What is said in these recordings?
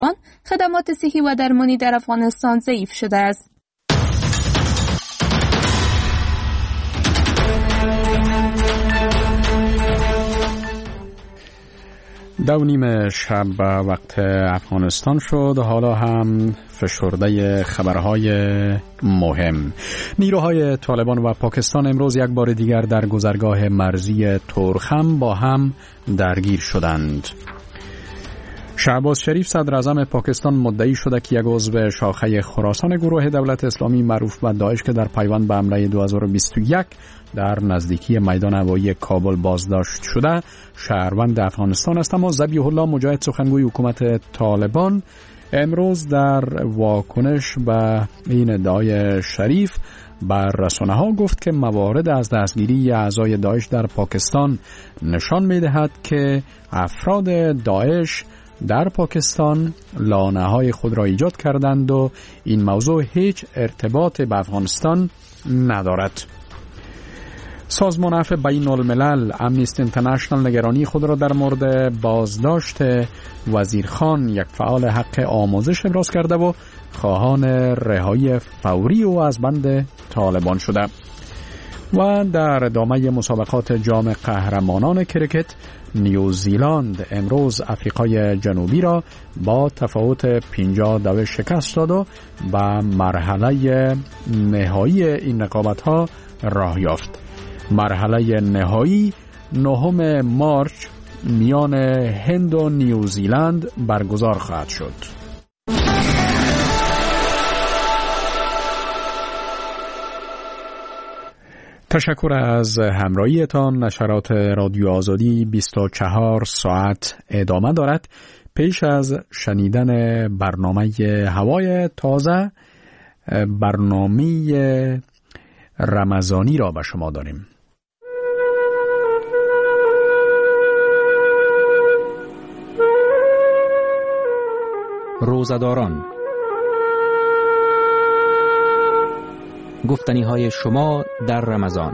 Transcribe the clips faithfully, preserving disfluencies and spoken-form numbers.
خدمات صحی و درمانی در افغانستان ضعیف شده است. دو نیم شب وقت افغانستان شد. حالا هم فشرده خبرهای مهم. نیروهای طالبان و پاکستان امروز یک بار دیگر در گذرگاه مرزی تورخم با هم درگیر شدند. شهباز شریف صدر اعظم پاکستان مدعی شده که یک عضو شاخه خراسان گروه دولت اسلامی معروف به داعش که در پیوند به حمله دو هزار و بیست و یک در نزدیکی میدان هوایی کابل بازداشت شده شهروند افغانستان است. اما ذبیح الله مجاهد سخنگوی حکومت طالبان امروز در واکنش به این ادعای شریف بر رسانه ها گفت که موارد از دستگیری اعضای داعش در پاکستان نشان می دهد که افراد داعش در پاکستان لانه های خود را ایجاد کردند و این موضوع هیچ ارتباط به افغانستان ندارد. سازمان عفو بین الملل امنیستی اینترنشنال نگرانی خود را در مورد بازداشت وزیرخان یک فعال حق آموزش ابراز کرده و خواهان رهایی فوری او از بند طالبان شده. و در ادامه مسابقات جام قهرمانان کرکت نیوزیلند امروز افریقای جنوبی را با تفاوت پنجاه دو شکست داد و به مرحله نهایی این رقابت‌ها راه یافت. مرحله نهایی نهم مارچ میان هند و نیوزیلند برگزار خواهد شد. تشکر از همراهیتان. نشرات رادیو آزادی بیست و چهار ساعت ادامه دارد. پیش از شنیدن برنامه هوای تازه برنامه رمضانی را به شما داریم. روزه‌داران، گفتنی های شما در رمضان.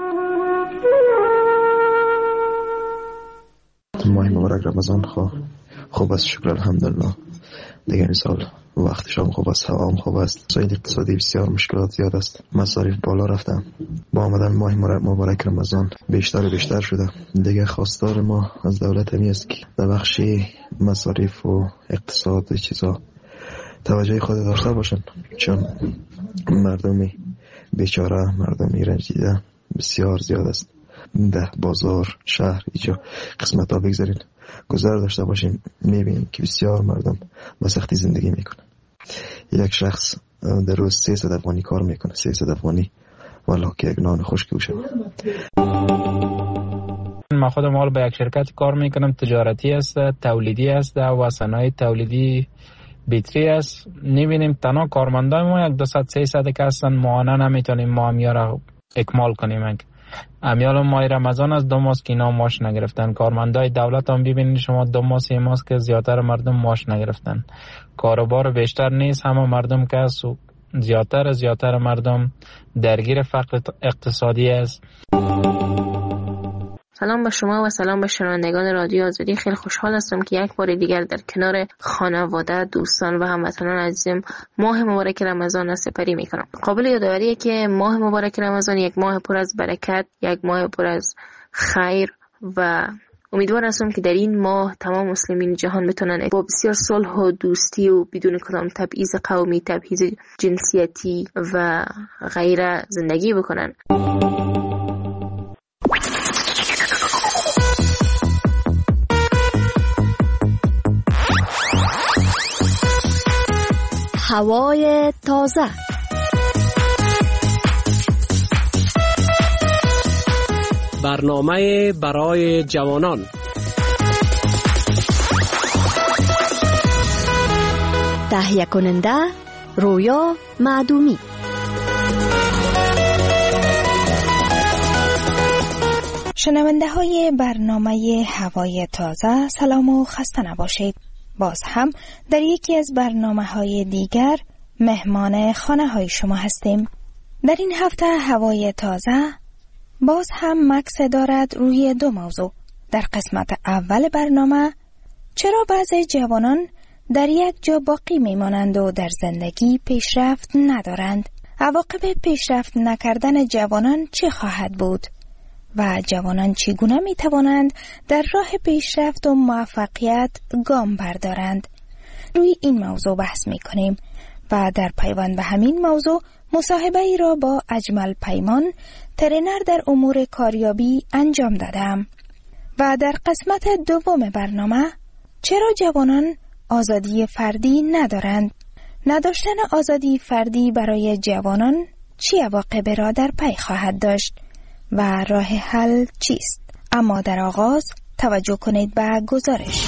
ماه مبارک رمضان خواه خوب است، شکر الحمدلله. دیگه این سال وقت شام خوب است، هوا هم خوب است. مسائل اقتصادی بسیار مشکلات زیاد است، مصارف بالا رفتن. با آمدن ماه مبارک رمضان بیشتر و بیشتر شده. دیگه خواستار ما از دولت همی است که در بخش مصارف و اقتصاد و چیزا توجه خود داشته باشن، چون مردمی بیچاره، مردمی رنجیده بسیار زیاد است. ده بازار شهر اینجا قسمت ها بگذارین گذر داشته باشیم، میبینیم که بسیار مردم با سختی زندگی میکنن. یک شخص در روز سیصد افغانی کار میکنه، سیصد افغانی والا که یک نان خشک بشه. من خودم حال به یک شرکت کار میکنم، تجارتی است، تولیدی است و صنایع تولیدی بیتری است. نمیبینیم تنها کارمندای ما یک دوصد سیصد که هستن، ماهانه نمیتونیم ما همیار را اکمال کنیم. امیال ماه رمضان از دو ماه که اینا ماش نگرفتن. کارمندای دولت هم ببینید شما دو ماه سه ماه که زیادتر مردم ماش نگرفتن. کاروبار بیشتر نیست، همه مردم که است زیادتر زیادتر مردم درگیر فقر اقتصادی است. سلام به شما و سلام به شنوندگان رادیو آزادی. خیلی خوشحال هستم که یک بار دیگر در کنار خانواده، دوستان و هموطنان عزیزم ماه مبارک رمضان را سپری میکنم. قابل یادآوریه که ماه مبارک رمضان یک ماه پر از برکت، یک ماه پر از خیر و امیدوار هستم که در این ماه تمام مسلمین جهان بتونن با بسیار صلح و دوستی و بدون کدام تبعیض قومی، تبعیض جنسیتی و غیره زندگی بکنن. هوای تازه. برنامه برای جوانان. تهیه کننده رویا معدومی. شنونده های برنامه هوای تازه، سلام و خسته نباشید. باز هم در یکی از برنامه های دیگر مهمان خانه های شما هستیم. در این هفته هوای تازه باز هم مکس دارد روی دو موضوع. در قسمت اول برنامه چرا بعضی جوانان در یک جا باقی میمانند و در زندگی پیشرفت ندارند. عواقب پیشرفت نکردن جوانان چه خواهد بود؟ و جوانان چگونه می توانند در راه پیشرفت و موفقیت گام بردارند؟ روی این موضوع بحث می کنیم و در پیوند به همین موضوع مصاحبه ای را با اجمل پیمان، ترینر در امور کاریابی انجام دادم. و در قسمت دوم برنامه چرا جوانان آزادی فردی ندارند؟ نداشتن آزادی فردی برای جوانان چه عواقب را در پی خواهد داشت و راه حل چیست؟ اما در آغاز توجه کنید به گزارش.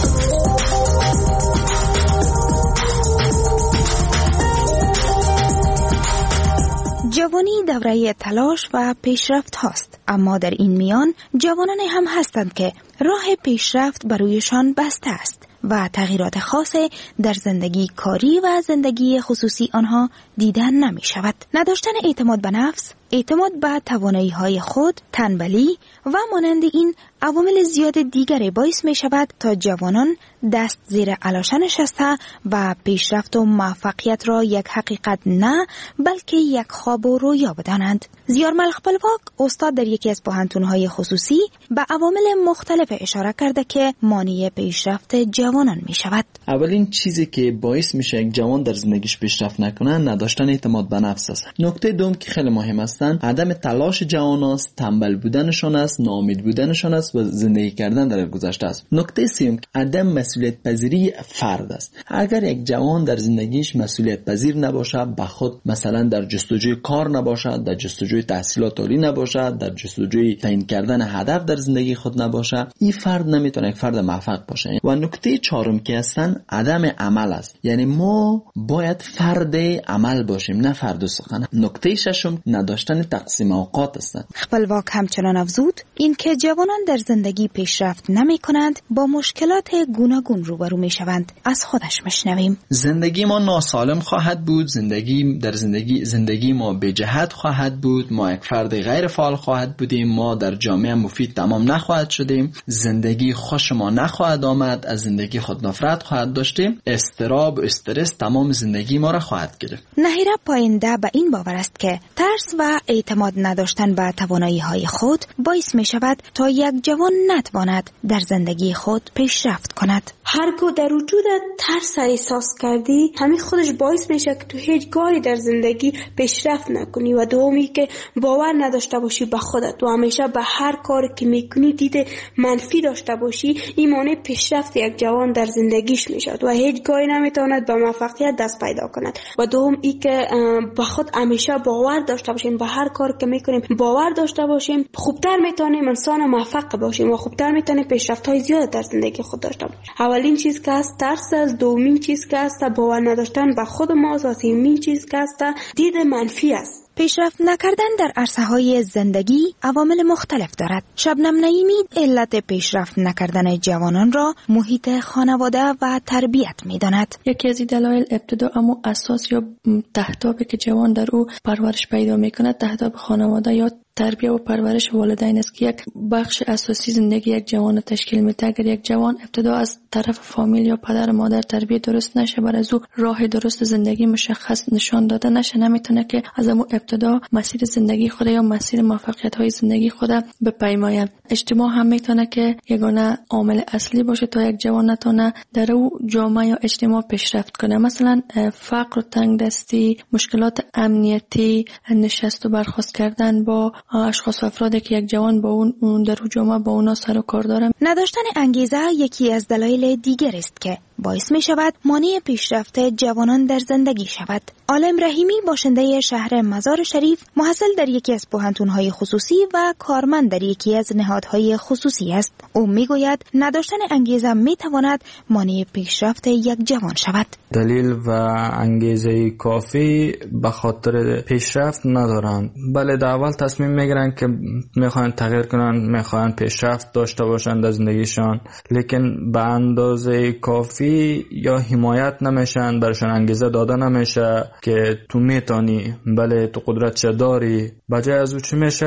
جوانی دوره تلاش و پیشرفت هاست، اما در این میان جوانان هم هستند که راه پیشرفت برویشان بسته است و تغییرات خاص در زندگی کاری و زندگی خصوصی آنها دیدن نمی شود. نداشتن اعتماد به نفس، اعتماد به توانایی های خود، تنبلی و مانند این عوامل زیاد دیگری باعث می شود تا جوانان دست زیر علاشه نشسته و پیشرفت و موفقیت را یک حقیقت نه بلکه یک خواب و رویا بدانند. زیار ملخ پلواک استاد در یکی از پوهنتون‌های خصوصی به عوامل مختلف اشاره کرده که مانع پیشرفت جوانان می شود. اولین چیزی که باعث میشه یک جوان در زندگیش پیشرفت نکنه نداشتن اعتماد به نفس است. نکته دوم که خیلی مهم است عدم تلاش جوان است، تنبل بودنشان است، ناامید بودنشان است و زندگی کردن در گذشته است. نکته سوم عدم مسئولیت پذیری فرد است. اگر یک جوان در زندگیش مسئولیت پذیر نباشه، به خود مثلا در جستجوی کار نباشه، در جستجوی تحصیلات عالی نباشه، در جستجوی تعیین کردن هدف در زندگی خود نباشه، این فرد نمیتونه یک فرد موفق باشه. و نکته چهارم که هستن عدم عمل است. یعنی ما باید فرد عمل باشیم نه فرد سخن. نکته ششم نداشتن تقسیم اوقات است. خپلواک همچنان افزود این که جوانان در زندگی پیشرفت نمی کنند با مشکلات گوناگون روبرو می شوند. از خودش مشنویم. زندگی ما ناسالم خواهد بود، زندگی در زندگی زندگی ما به جهت خواهد بود، ما یک فرد غیر فعال خواهد بودیم، ما در جامعه مفید تمام نخواهد شدیم، زندگی خوش ما نخواهد آمد، از زندگی خود نفرت خواهد داشتیم، استراب و استرس تمام زندگی ما را خواهد گرفت. نهیره پاینده به این باور است که ترس و اعتماد نداشتن به توانایی های خود باعث می شود تا یک جوان نتواند در زندگی خود پیشرفت کند. هرگاه در وجود ترس احساس کردی، همین خودش باعث میشه که تو هیچ کاری در زندگی پیشرفت نکنی و دومی که باور نداشته باشی به خودت و همیشه به هر کاری که میکنی دید منفی داشته باشی، این مانع پیشرفت یک جوان در زندگیش میشه و هیچ کاری نمیتواند به موفقیت دست پیدا کند. و دوم ای که به خود همیشه باور داشته باشیم، به هر کاری که میکنیم باور داشته باشیم، خوبتر میتونیم انسان موفق باشیم و خوبتر میتونیم پیشرفت های زیاد در زندگی خود داشته باشیم. اولین چیز که است ترس است، دومین چیز که است باور نداشتن به خود ماست و سومین چیز که است دید منفی است. پیشرفت نکردن در عرصه‌های زندگی عوامل مختلف دارد. شبنم نعیمی علت پیشرفت نکردن جوانان را محیط خانواده و تربیت می‌داند. یکی از دلایل ابتدا اما اساس یا تهدابی که جوان در او پرورش پیدا می‌کند تهداب خانواده یا تربیت و پرورش والدین است که یک بخش اساسی زندگی یک جوان را تشکیل میده. اگر یک جوان ابتدا از طرف فامیل یا پدر و مادر تربیت درست نشه، بر از او راه درست زندگی مشخص نشان داده نشه، نمیتونه که از اون ابتدا مسیر زندگی خود یا مسیر موفقیت های زندگی خود بپیماید. اجتماع هم میتونه که یگانه عامل اصلی باشه تا یک جوان نتونه در او جامعه یا اجتماع پیشرفت کنه. مثلا فقر و تنگدستی، مشکلات امنیتی، نشست و برخاست کردن با اشخاص و افرادی که یک جوان با اون در جامعه با اونا سر و کار داره. نداشتن انگیزه یکی از دلایل دیگر است که باعث می شود مانع پیشرفت جوانان در زندگی شود. عالم رحیمی باشنده شهر مزار شریف، محصل در یکی از پوهنتون‌های خصوصی و کارمند در یکی از نهادهای خصوصی است. او می گوید نداشتن انگیزه می تواند مانع پیشرفت یک جوان شود. دلیل و انگیزه کافی به خاطر پیشرفت ندارند. بله، در اول تصمیم میگیرن که میخوان تغییر کنن، میخوان پیشرفت داشته باشن در زندگیشان، لیکن به اندازه کافی یا حمایت نمیشن، برشان انگیزه داده نمیشه که تو میتونی، بله تو قدرت داری. بجای از او چی میشه؟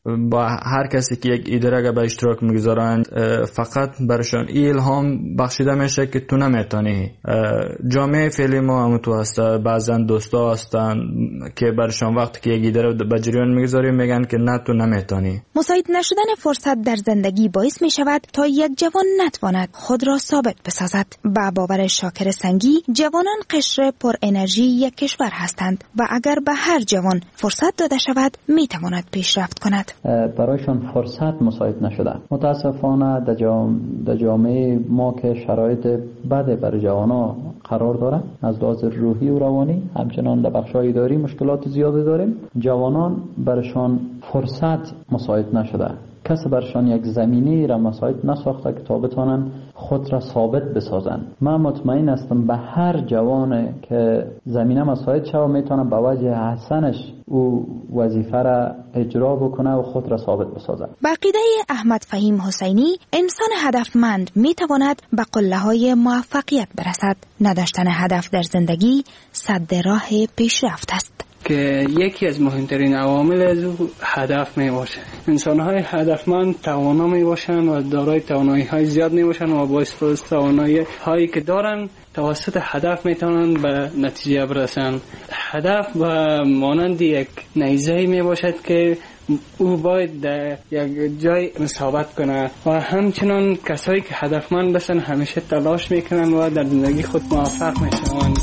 با هر کسی که یک ایده را به اشتراک میگذارند فقط برشان الهام بخشیده میشه که تو نمیتونی. جامعه فعلی ما هم تو هست، بعضا دوستا هستن که برشان وقتی که یک ایده را به جریان میگذاری میگن که نه تو نمیتونی. مساعد نشدن فرصت در زندگی باعث می شود تا یک جوان نتواند خود را ثابت بسازد. با باور شاکر سنگی، جوانان قشر پر انرژی یک کشور هستند و اگر به هر جوان فرصت داده شود می تواند پیشرفت کند. برایشان فرصت مساعد نشده. متاسفانه در جام... جامعه ما که شرایط بده برای جوانا قرار داره، از لحاظ روحی و روانی، همچنان در بخش‌های اداری مشکلات زیادی داریم. جوانان برایشان فرصت مساعد نشده. کسی برشان یک زمینی را مساعد نساخته که تا بتوانند خود را ثابت بسازند. من مطمئن هستم به هر جوان که زمینه مساعد شود میتونه به وجه حسنش او وظیفه را اجرا بکنه و خود را ثابت بسازد. با عقیده احمد فهیم حسینی، انسان هدفمند میتواند به قله‌های موفقیت برسد. نداشتن هدف در زندگی سد راه پیشرفت است. که یکی از مهمترین عوامل از او هدف می باشه. انسان های هدفمند توانا می باشن و دارای توانایی های زیاد می باشن و با استفاده توانایی هایی که دارن توسط هدف می توانند به نتیجه برسن. هدف و مانند یک نیزه می باشد که او باید در یک جای ثابت کنه و همچنان کسایی که هدفمند باشن همیشه تلاش میکنن و در زندگی خود موفق میشوند.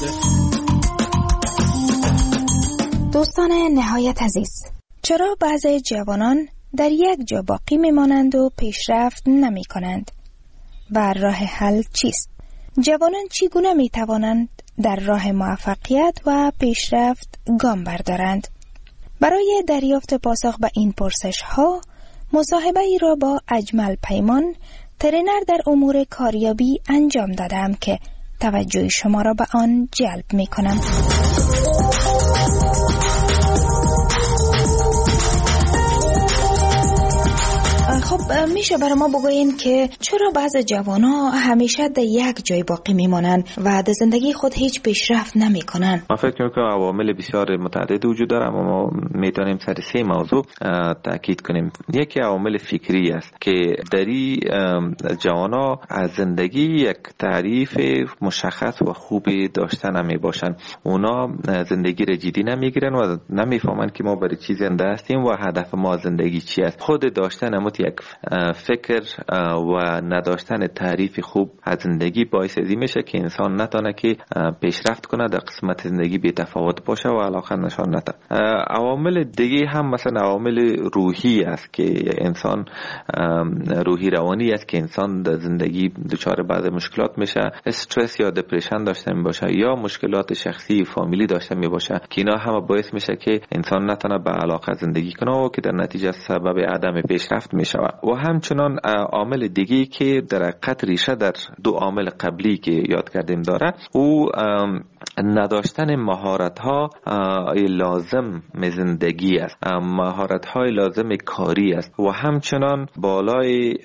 دوستان نهایت عزیز، چرا بعضی جوانان در یک جا باقی میمانند و پیشرفت نمی کنند؟ و راه حل چیست؟ جوانان چگونه می توانند در راه موفقیت و پیشرفت گام بردارند؟ برای دریافت پاسخ به این پرسش ها، مصاحبه ای را با اجمل پیمان، ترینر در امور کاریابی انجام دادم که توجه شما را به آن جلب می کنم. خب میشه برای ما بگوین که چرا بعض جوانا همیشه در یک جای باقی میمانن و در زندگی خود هیچ پیشرفت نمیکنن؟ من فکر میکنم عوامل بسیار متعدد وجود داره، اما ما میتونیم سر سه موضوع تاکید کنیم. یکی عوامل فکری است که دری جوانا از زندگی یک تعریف مشخص و خوبی داشتن نمی باشن. اونا زندگی را جدی نمیگیرن و نمیفهمن که ما برای چی زنده هستیم و هدف ما زندگی چی است. خود داشتن امت یک فکر و نداشتن تعریف خوب از زندگی باعث ازی میشه که انسان نتونه که پیشرفت کنه، در قسمت زندگی بی تفاوت باشه و علاقه نشان نده. عوامل دیگه هم مثلا عوامل روحی است که انسان روحی روانی است که انسان در زندگی دچار بعض مشکلات میشه، استرس یا دپرشن داشته میباشه یا مشکلات شخصی فامیلی داشته میباشه که اینا هم باعث میشه که انسان نتونه به علاقه زندگی کنه و که در نتیجه سبب عدم پیشرفت میشه. و همچنان عامل دیگه که در حقیقت ریشه در دو عامل قبلی که یاد کردیم داره، او نداشتن مهارت ها لازم زندگی است، مهارت های لازم کاری است و همچنان بالای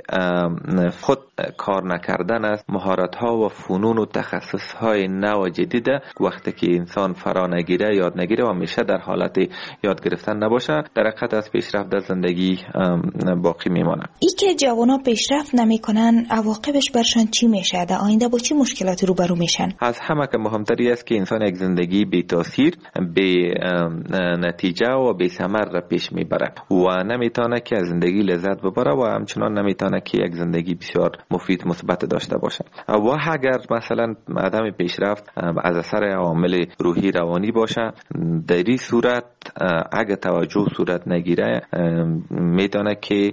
خود کار نکردن است. مهارت ها و فنون و تخصص های نو و جدید وقتی که انسان فرا نگیره یاد نگیره و میشه در حالت یاد گرفتن نباشه، در حقیقت از پیشرفت در زندگی باقی میمانه. ای که جوانا پیشرفت نمیکنن عواقبش برشان چی میشه؟ در آینده با چی مشکلاتی روبرو میشن؟ از همه که مهمتری است که انسان یک زندگی بی تاثیر، بی نتیجه و بی ثمر را پیش میبره و نمیتونه که از زندگی لذت ببره و همچنان نمیتونه که یک زندگی بسیار مفید مثبت داشته باشه. و اگر مثلا عدم پیشرفت از اثر عوامل روحی روانی باشه، در این صورت اگه توجه صورت نگیره میتونه که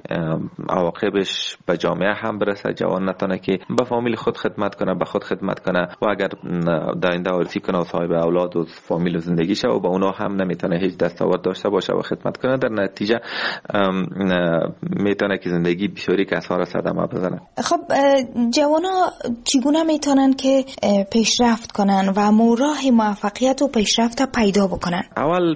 عواقبش به جامعه هم برسه. جوان نتونه که به فامیل خود خدمت کنه، به خود خدمت کنه و اگر در آینده وارثی کنه و صاحب اولاد و فامیل و زندگی شه و با اونا هم نمیتونه هیچ دستاورد داشته باشه و خدمت کنه، در نتیجه میتونه که زندگی بسیاری کسار صدمه بزنه. خب جوانا چگونه میتونن که پیشرفت کنن و راه موفقیت و پیشرفت پیدا بکنن؟ اول فکر میکنم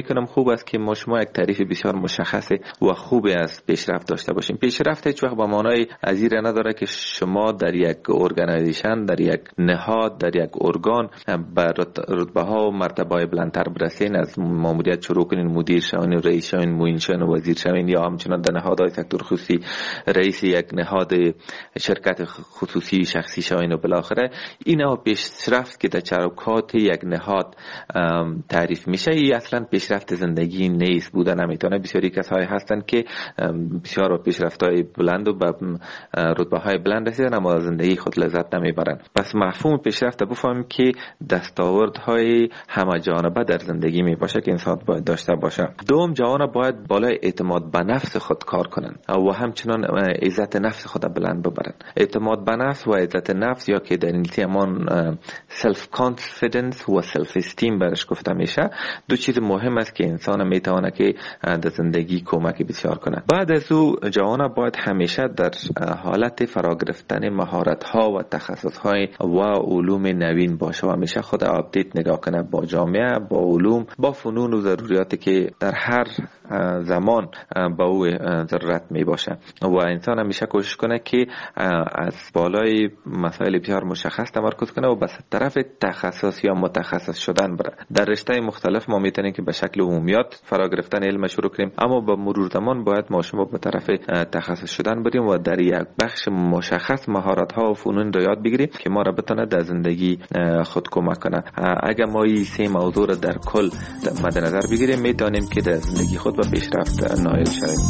کنم خوب است که ما شما یک تعریف بسیار مشخص و خوبی از پیشرفت داشته باشیم. پیشرفت هیچ وقت با معنای ازیر نداره که شما در یک ارگانایزیشن، در یک نهاد، در یک ارگان به رتبه ها و مرتبه های بلندتر برسین، از ماموریت شروع کنین، مدیر شوین، رئیس شوین، معین شوین، وزیر شوین، یا همچنان در نهادهای سکتور خصوصی رئیس یک نهاد شرکت خصوصی شخصی شوین و بالاخره اینا پیشرفت که در چوکات یک نهاد تعریف میشه. این اصلا پیشرفت زندگی نیست، بوده نمیتونه. بسیاری کسایی هستند که بسیار پیشرفت‌های بلند و به رتبه‌های بلند رسیدن اما زندگی خود لذت نمیبرن. پس مفهوم پیشرفت بفهمیم که دستاوردهای همه جانبه در زندگی می باشه که انسان باید داشته باشه. دوم، جوان باید بالای اعتماد به نفس خود کار کنن و همچنان عزت نفس خود بلند ببرن. اعتماد به نفس و عزت نفس یا که در انگلیسی همان سلف کانفیدنس و سلف استیم برش گفته میشه، دو چیز مهم است که انسان میتونه که در زندگی کمک بسیار کنه. بعد از او جوان باید همیشه در حالت فرا گرفتن مهارت ها و تخصص های و علوم نوین باشه و همیشه خود آپدیت نگاه کنه با جامعه، با علوم، با فنون و ضروریاتی که در هر زمان با او ضرورت می باشه و انسان همیشه کوشش کنه که از بالای مسائل بسیار مشخص تمرکز کنه و به طرف تخصص یا متخصص شدن بره. در رشته مختلف ما میتونیم که به شکل عمومیات فرا گرفتن علم شروع کنیم، اما با مرور زمان باید ما شما به طرف تخصص شدن بریم و در یک بخش مشخص مهارت ها و فنون رو یاد بگیریم که ما را بتونه در زندگی خود کمک کنه. اگر ما این سه موضوع را در کل مد نظر بگیریم میتونیم که در زندگی خود به پیشرفت نائل شویم.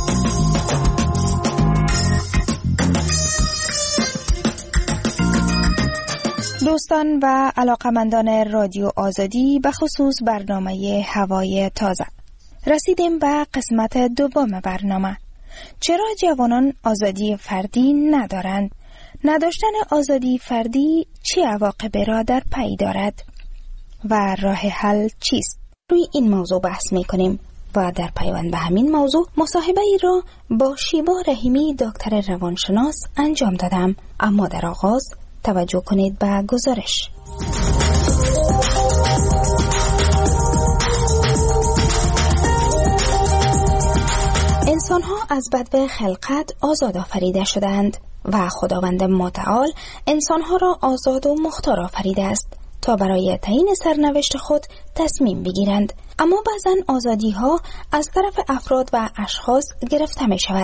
دوستان و علاقمندان رادیو آزادی، به خصوص برنامه هوای تازه، رسیدیم به قسمت دوم برنامه. چرا جوانان آزادی فردی ندارند؟ نداشتن آزادی فردی چه عواقبی را در پی دارد و راه حل چیست؟ روی این موضوع بحث می کنیم و در پیوند به همین موضوع مصاحبه ای را با شیوا رحیمی دکتر روانشناس انجام دادم. اما در آغاز توجه کنید به گزارش. انسان‌ها از بدو خلقت آزاد آفریده شدند و خداوند متعال انسان‌ها را آزاد و مختار آفریده است تا برای تعیین سرنوشت خود تصمیم بگیرند. اما بعضن آزادی‌ها از طرف افراد و اشخاص گرفته می شود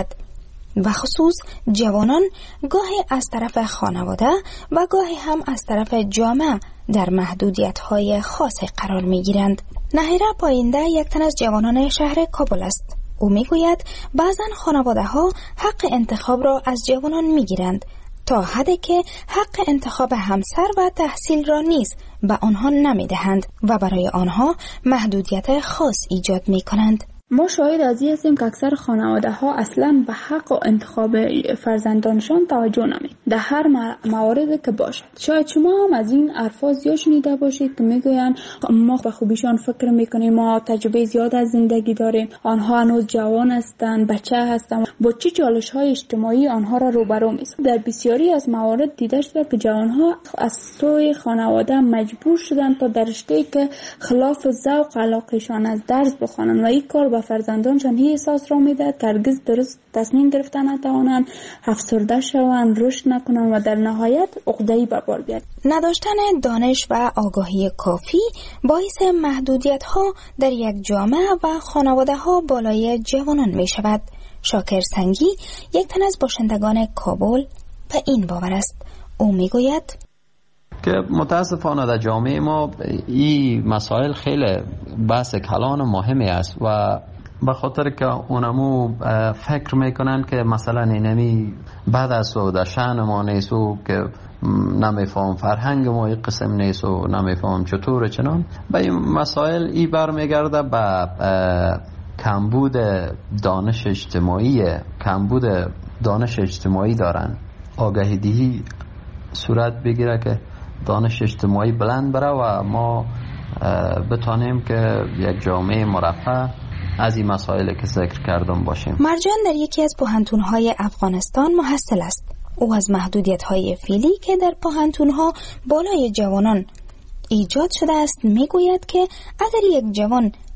و خصوص جوانان گاهی از طرف خانواده و گاهی هم از طرف جامعه در محدودیت‌های خاصی قرار می‌گیرند. نهیره پاینده یک تن از جوانان شهر کابل است. او می‌گوید بعضن خانواده‌ها حق انتخاب را از جوانان می‌گیرند تا حدی که حق انتخاب همسر و تحصیل را نیز به آنها نمی‌دهند و برای آنها محدودیت خاص ایجاد می‌کنند. ما شاهد از این هستیم که اکثر خانواده ها اصلا به حق و انتخاب فرزندانشان توجه نمی در هر مواردی که باشد. شاید شما هم از این الفاظ زیاد شنیده باشید که میگویند ما به خوبیشان فکر میکنیم، ما تجربه زیاد از زندگی داریم، آنها هنوز جوان هستند، بچه هستند، با چه چالش های اجتماعی آنها را روبرو می‌سازد. در بسیاری از موارد دیده شده که جوانها از سوی خانواده مجبور شدند تا در رشته‌ای که خلاف ذوق علاقه‌شان از درس بخوانند و این کار فرزندانشان هی احساس را میده که هرگز درست تصمیم گرفتن نتوانند، افسرده شوند، رشد نکنند و در نهایت عقده‌ای به بار بیاد. نداشتن دانش و آگاهی کافی باعث محدودیت ها در یک جامعه و خانواده ها بالای جوانان می شود. شاکر سنگی یک تن از باشندگان کابل به این باور است. او می گوید که متاسفانه در جامعه ما این مسائل خیلی بحث کلان و مهمی است و به خاطر که اونمو فکر میکنن که مثلا اینمی بعد از او در شأن ما نیست و که نمیفهم فرهنگ ما این قسم نیست و نمیفهم چطور چنان به این مسائل ای برمیگرده به کمبود دانش اجتماعی کمبود دانش اجتماعی دارن. آگاهی دهی صورت بگیره که دانش اجتماعی بلند بره و ما بتانیم که یک جامعه مرفه از این مسائل که ذکر کردم باشیم. مرجان در یکی از پوهنتون‌های افغانستان محصل است. او از محدودیت‌های فعلی که در پوهنتون‌ها بالای جوانان ایجاد شده است میگوید که اگر یک جوان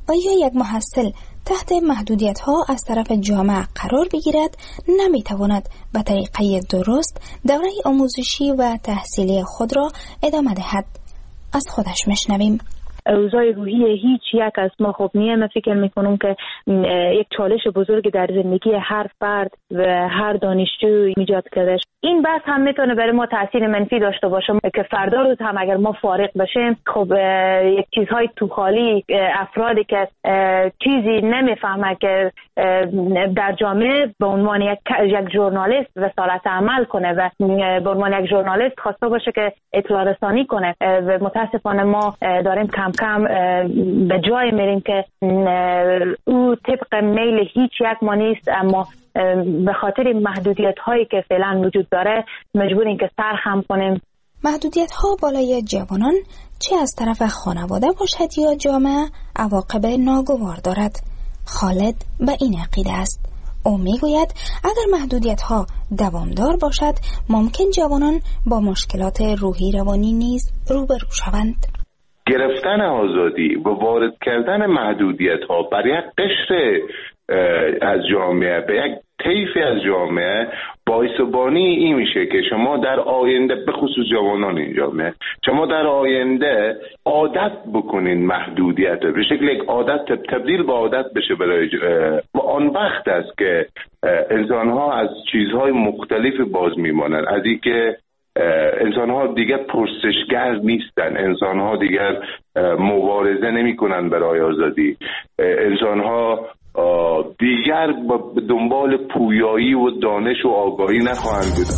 آیا یک محصل تحت محدودیت ها از طرف جامعه قرار بگیرد نمیتواند به طریقه درست دوره آموزشی و تحصیلی خود را ادامه دهد؟ از خودش میشنویم. اوضاع روحی هیچ یک از ما خوب نیه. من فکر میکنم که یک چالش بزرگ در زندگی هر فرد و هر دانشجو ایجاد کرده. این بحث هم میتونه برای ما تاثیر منفی داشته باشه که فردا روز هم اگر ما فارغ بشیم، خب یک چیزهای تو خالی، افرادی که چیزی نمیفهمه که در جامعه به عنوان یک یک ژورنالیست وصالت عمل کنه و به عنوان یک ژورنالیست خواسته باشه که اطلاع رسانی کنه و متاسفانه ما داریم کم کم به جای میریم که او طبق میل هیچ یک ما نیست، اما به خاطر محدودیت هایی که فعلا وجود داره مجبوریم که سر خم کنیم. محدودیت ها بالای جوانان چه از طرف خانواده باشد یا جامعه عواقب ناگوار دارد. خالد به این عقیده است. او میگوید اگر محدودیت ها دوامدار باشد ممکن جوانان با مشکلات روحی روانی نیز روبرو شوند. گرفتن آزادی و وارد کردن محدودیت ها بر یک قشر از جامعه به یک طیفی از جامعه باعث و بانی این میشه که شما در آینده، به خصوص جوانان این جامعه، شما در آینده عادت بکنین محدودیت به شکل یک عادت تبدیل به عادت بشه برای و آن وقت است که انسان ها از چیزهای مختلف باز میمانند، از این که انسان ها دیگر پرسشگر نیستن، انسان ها دیگر مبارزه نمی کنن برای آزادی، انسان ها دیگر به دنبال پویایی و دانش و آگاهی نخواهند بود.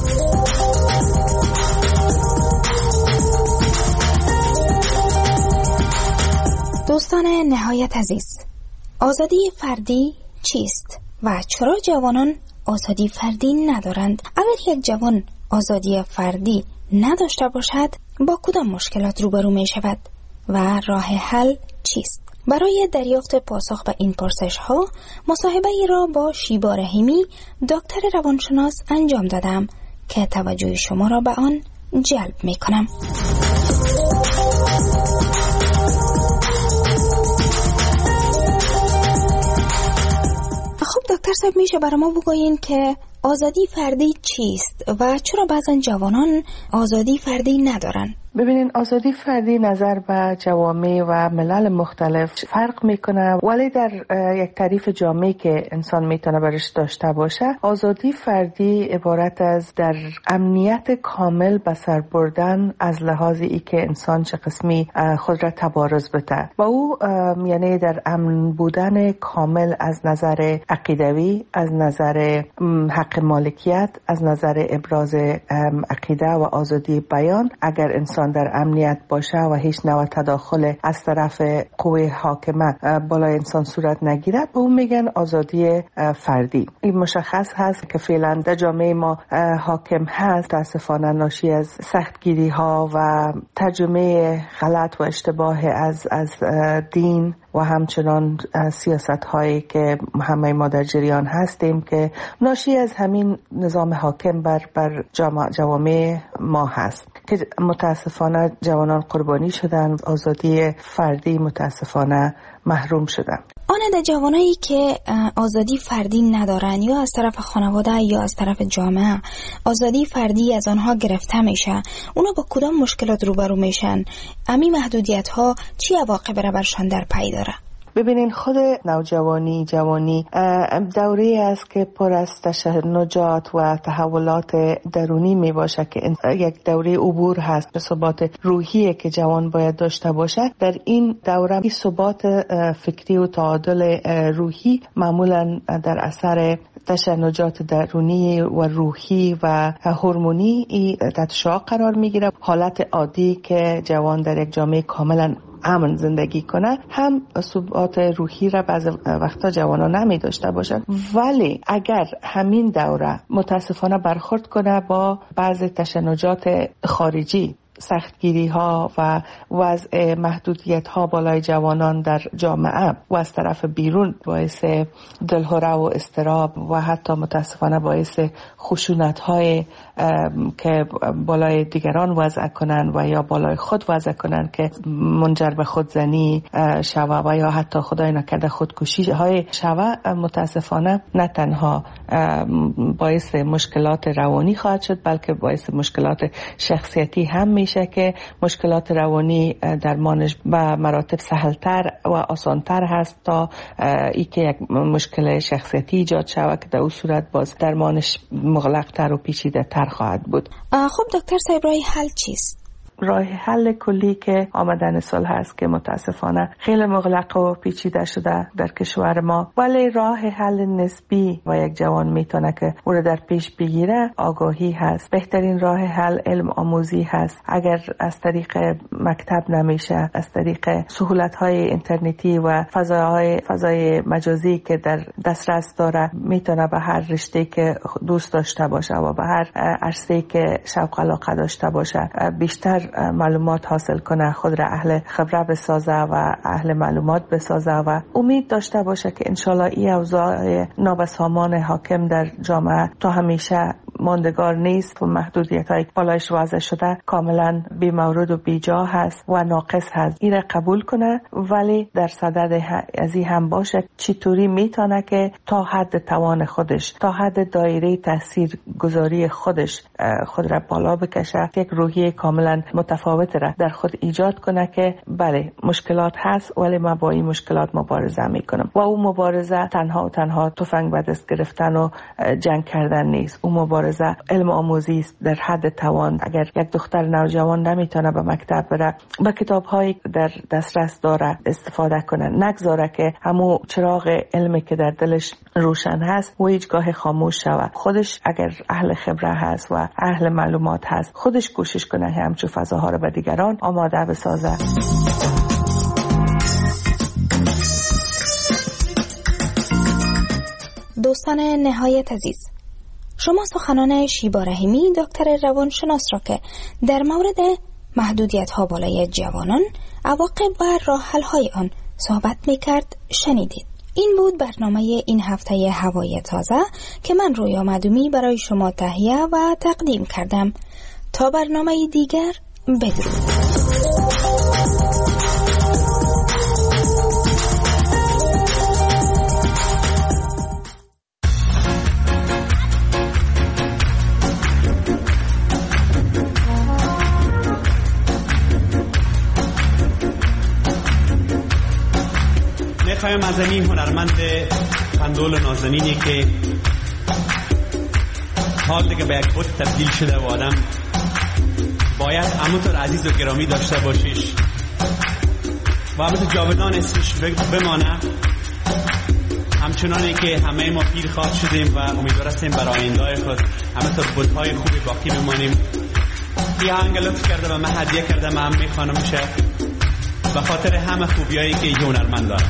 دوستان نهایت عزیز، آزادی فردی چیست و چرا جوانان آزادی فردی ندارند؟ اگر یک جوان آزادی فردی نداشته باشد با کدام مشکلات روبرو می شود و راه حل چیست؟ برای دریافت پاسخ به این پرسش ها مصاحبه ای را با شیبا رحیمی دکتر روانشناس انجام دادم که توجه شما را به آن جلب می کنم. خب دکتر صاحب، میشه برای ما بگویین که آزادی فردی چیست و چرا بعضن جوانان آزادی فردی ندارن؟ ببینین، آزادی فردی نظر به جوامع و ملل مختلف فرق میکنه، ولی در یک تعریف جامعی که انسان میتونه برش داشته باشه، آزادی فردی عبارت از در امنیت کامل به سر بردن از لحاظ ای که انسان چه قسمی خود را تبارز بده و او یعنی در امن بودن کامل از نظر عقیدوی، از نظر حق مالکیت، از نظر ابراز عقیده و آزادی بیان. اگر انسان در امنیت باشه و هیچ نوع تداخل از طرف قوه حاکمه بالای انسان صورت نگیره، به اون میگن آزادی فردی. این مشخص هست که فعلا در جامعه ما حاکم هست، متاسفانه ناشی از سختگیری ها و ترجمه غلط و اشتباه از از دین و همچنان سیاست هایی که همه ما در جریان هستیم که ناشی از همین نظام حاکم بر بر جوامع ما هست که متاسفانه جوانان قربانی شدن، آزادی فردی متاسفانه محروم شدن. آن در جوانایی که آزادی فردی ندارن یا از طرف خانواده یا از طرف جامعه آزادی فردی از آنها گرفته میشه، اونا با کدام مشکلات روبرو میشن؟ امی محدودیت ها چی عواقب را برشان در پی داره؟ ببینین، خود نوجوانی جوانی دوره است که پر از تشنجات و تحولات درونی می باشه که یک دوره عبور هست به ثبات روحی که جوان باید داشته باشه. در این دوره این ثبات فکری و تعادل روحی معمولا در اثر تشنجات درونی و روحی و هورمونی تحت شعاع قرار می گیره. حالت عادی که جوان در یک جامعه کاملا امن زندگی کنه هم ثبات روحی را بعض وقتا جوانا نمی داشته باشن، ولی اگر همین دوره متاسفانه برخورد کنه با بعض تشنجات خارجی سختگیری ها و وضع محدودیت ها بالای جوانان در جامعه و از طرف بیرون باعث دلهره و اضطراب و حتی متاسفانه باعث خشونت های که بالای دیگران وضع کنن و یا بالای خود وضع کنن که منجر به خودزنی شوه و یا حتی خدای نکرده خودکشی های شوه، متاسفانه نه تنها باعث مشکلات روانی خواهد شد بلکه باعث مشکلات شخصیتی هم میشه که مشکلات روانی درمانش به مراتب سهلتر و آسانتر هست تا ای که یک مشکل شخصیتی ایجاد شود که در اون صورت باز درمانش مغلقتر و پیچیده تر خواهد بود. خب دکتر صاحب راه حل چیست؟ راه حل کلی که آمدن صلح هست که متاسفانه خیلی مغلق و پیچیده شده در کشور ما، ولی راه حل نسبی و یک جوان میتونه که او را در پیش بگیره آگاهی هست. بهترین راه حل علم آموزی هست. اگر از طریق مکتب نمیشه، از طریق سهولت های اینترنتی و فضاهای فضای مجازی که در دسترس داره میتونه به هر رشته که دوست داشته باشه و به هر عرصه‌ای که شوق علاقه داشته باشه بیشتر معلومات حاصل کنه، خود را اهل خبره بسازه و اهل معلومات بسازه و امید داشته باشه که انشالله این اوضاع نابسامان حاکم در جامعه تا همیشه ماندگار نیست و محدودیت های بالایش واضح شده کاملا بی مورد و بی جا هست و ناقص هست. این را قبول کنه، ولی در صدد از این هم باشه چطوری میتونه که تا حد توان خودش، تا حد دایره تاثیر گذاری خودش خود را بالا بکشه، یک روحیه کاملا متفاوت را در خود ایجاد کنه که بله مشکلات هست ولی ما با این مشکلات مبارزه میکنم و اون مبارزه تنها و تنها تفنگ به دست گرفتن و جنگ کردن نیست. اون مبارزه علم آموزی است در حد توان. اگر یک دختر نوجوان نمیتونه به مکتب بره، با کتاب هایی در دسترس داره استفاده کنه، نگذاره که همون چراغ علمی که در دلش روشن هست و هیچگاه خاموش شود. خودش اگر اهل خبره هست و اهل معلومات هست، خودش کوشش کنه همچون فضاها رو به دیگران آماده بسازه. دوستان نهایت عزیز، شما سخنان شیبا رحیمی دکتر روانشناس را که در مورد محدودیت ها بالای جوانان، عواقب و راه حل های آن صحبت میکرد شنیدید. این بود برنامه این هفته هوای تازه که من رویا معدومی برای شما تهیه و تقدیم کردم. تا برنامه دیگر بدرود. میخوایم از این هنرمند قندول نازنینی که حال دیگه به یک بود تبدیل شده و آدم باید همونطور عزیز و گرامی داشته باشیش و همونطور جاودان اسمش بمانه، همچنانی که همه ما پیر خواد شدیم و امیدوار هستیم برای آینده خود همونطور بودهای خوبی باقی بمانیم. این آهنگ لطف کرده و من هدیه کرده، من هم میخوانم میشه به خاطر همه خوبیایی که یه هنرمند داره.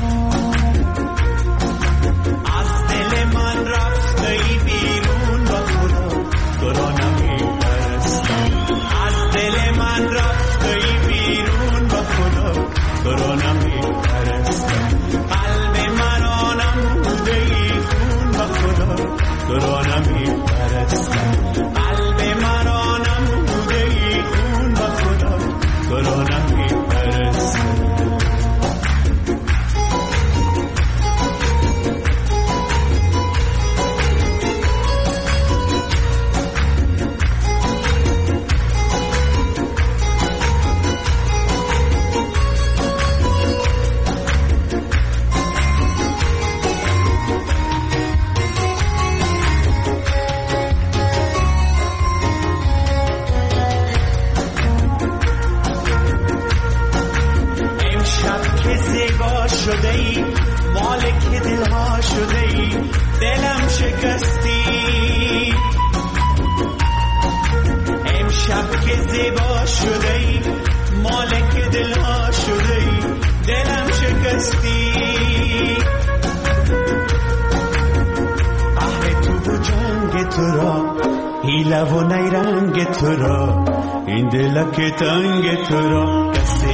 از دل من رفتی بیرون با خدا تو را نمی‌پرستم، از دل من رفتی بیرون با خدا تو را نمی‌پرستم، قلب من آنموده ای خون با خدا تو را نمی‌پرستم، قلب من آنموده ای خون با خدا تو را نمی‌پرستم. شده ای مالک دلها شده ای دلم شکستی، امشب که زیبا شده ای مالک دلها شده ای دلم شکستی، قهر تو و جنگ تو را، حیله و نیرنگ تو را، این دلک تنگ تو را کسی